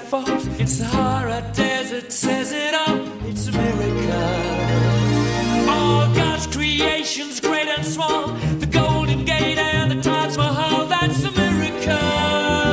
falls in Sahara Desert says it all. It's a miracle. All God's creations, great and small, the Golden Gate and the Taj Mahal, that's a miracle.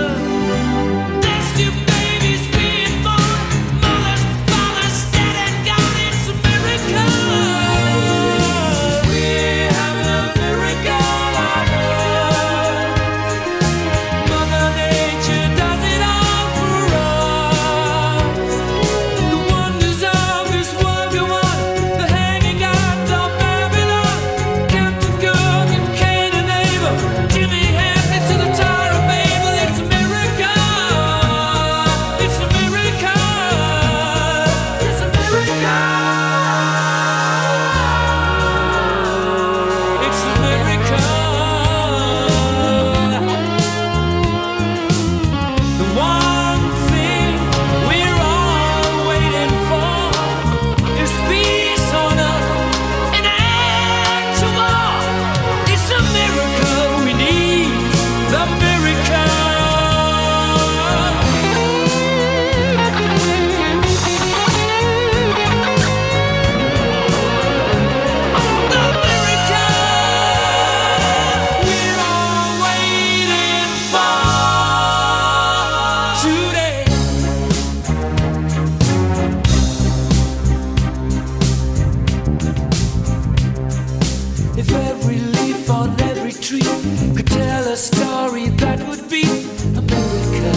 If every leaf on every tree could tell a story, that would be a miracle.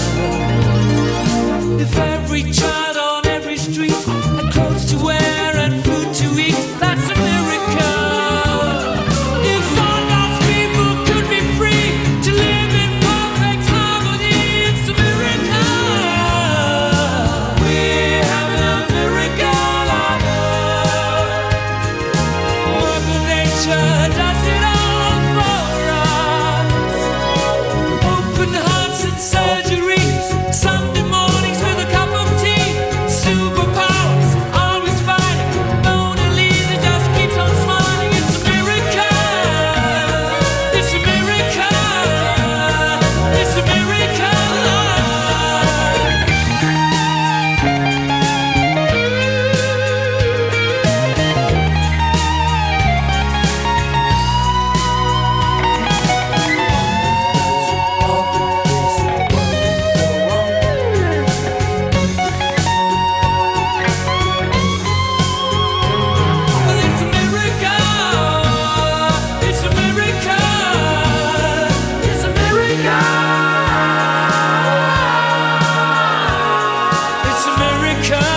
If every child on every street had clothes to wear and food to eat, that's a miracle. If all God's people could be free to live in perfect harmony, it's a miracle. We're having a miracle on earth. Mother Nature does it all for us. Open hearts and surgeries, Sunday mornings with a cup of tea. Superpowers, always fighting. Mona Lisa just keeps on smiling. It's a miracle. It's a miracle. It's a miracle.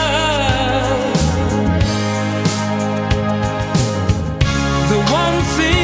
The one thing